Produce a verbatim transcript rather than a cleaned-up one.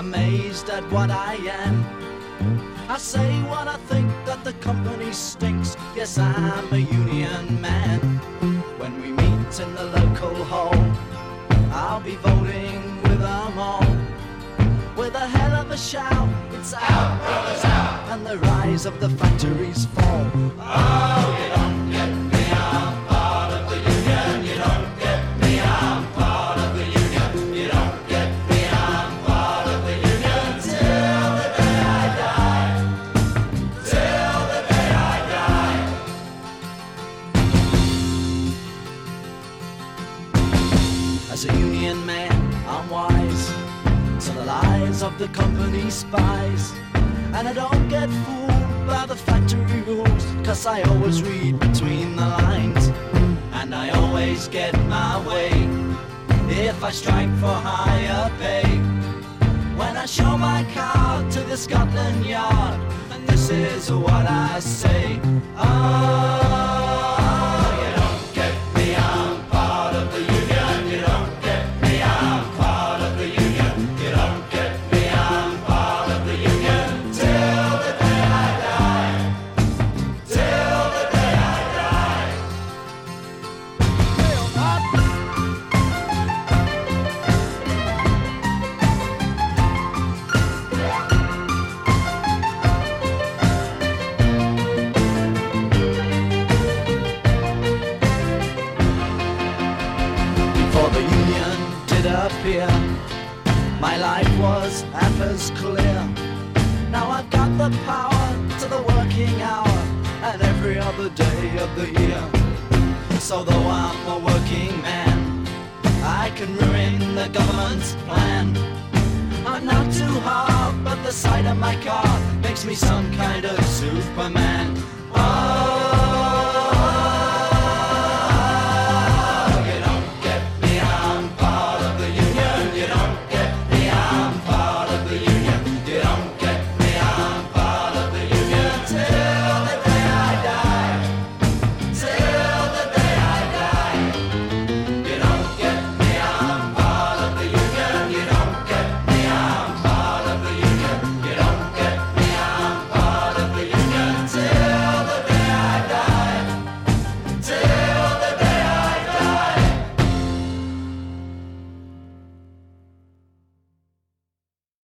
amazed at what I am. I say what I think, that the company stinks. Yes, I'm a union man. When we meet in the local hall, I'll be voting with them all. With a hell of a shout, it's out, brothers, out, and the rise of the factories fall. Oh, you don't get me, I'm part of the union. You don't get me, I'm part of the union. You don't get me, I'm part of the union. Till the day I die. Till the day I die. As a union man, I'm wise to the lies of the company spies, and I don't get fooled by the factory rules, cause I always read between the lines, and I always get my way if I strike for higher pay. When I show my card to the Scotland Yard, and this is what I say: oh, you don't get me, I'm part of the union. You don't get me, I'm part of the union. You don't get me, I'm part of the union. Till the day I die. Till the day I die. Before the union did appear, my life was half as clear. Now I've got the power to the working hour and every other day of the year. So though I'm a working man, I can ruin the government's plan. I'm not too hard, but the sight of my car makes me some kind of Superman.